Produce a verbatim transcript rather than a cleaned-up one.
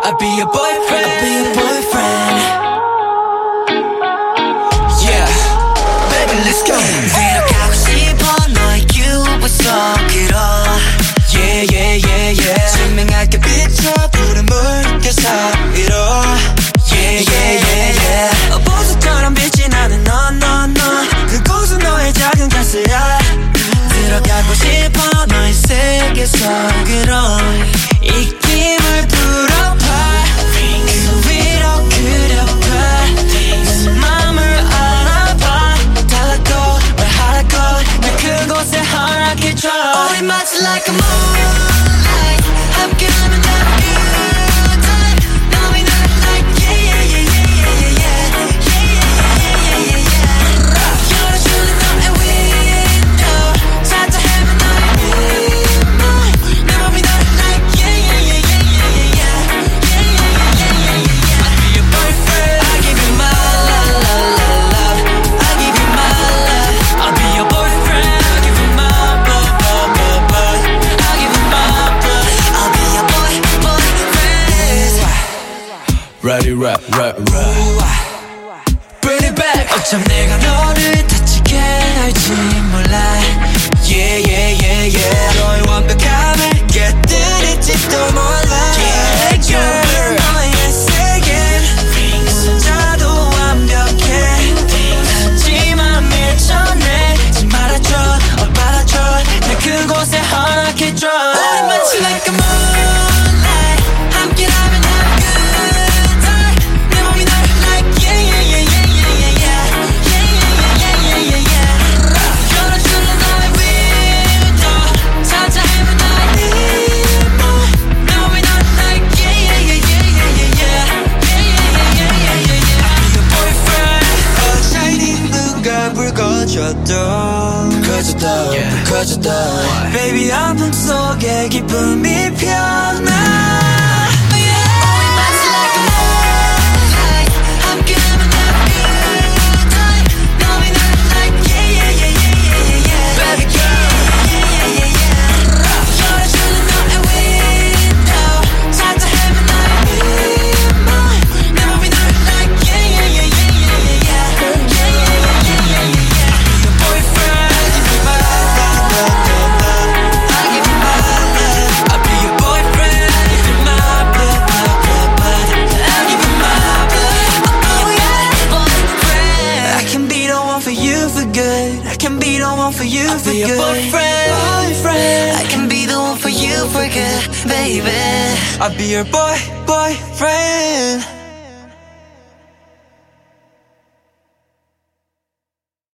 I'll be your boyfriend. I'll be your boyfriend. Yeah, baby, let's go. 데려가고 싶어 너의 유부 속으로. Yeah, yeah, yeah, yeah. 증명할게 비춰 푸른 물결 사이로. Yeah, yeah, yeah, yeah. 어, 보석처럼 빛이 나는 너, 너, 너. 그곳은 너의 작은 가스야. 들어가고 싶어 너의 세계 속으로. 이 힘을 불어봐. 그 위로 그려봐. 내 맘을 알아봐. 달라고 말하라고 날 그곳에 허락해줘. 우리 마치 like a moonlight. 함께하면 다 good time. 너미 날 like yeah yeah yeah yeah yeah yeah yeah yeah yeah. 열어주는 너의 window. 살짝 헤맨 너의 midnight. 내 맘이 널 like yeah yeah yeah yeah yeah yeah yeah yeah yeah. I'll be your boyfriend. I give you my love, love, love. I give you my love. I'll be your boyfriend. I give you my blood, blood, blood, blood. I give you my blood. I'll be your boy, boyfriend. Ready, rap, rap, rap. Bring it back. 어쩜 내가 너를 다치게 할지 몰라. Yeah, yeah, yeah, yeah. 너의 완벽함을 깨뜨릴지도 몰라. Yeah, girl. 너의 세계는 혼자도 완벽해. 하지만 밀쳐내지 말아줘. 어 받아줘. 날 그곳에 허락해줘. 우리 마치 like a moonlight. 함께라면 have a good time. 내 맘이 널 like yeah yeah yeah yeah yeah yeah yeah yeah yeah yeah yeah. 열어주는 너의 window. 찾아 헤맨 너의 midnight. 내 맘이 널 like yeah yeah yeah yeah yeah yeah yeah yeah yeah yeah yeah. I'll be your boyfriend. 어 shining 누가 불 꺼져도 불 꺼져도 불 꺼져도 Baby 아픔 속에 기쁨이 피어나. I can be the one for you for good. Boyfriend, boyfriend. I can be the one for you for good, baby. I'll be your boy, boyfriend.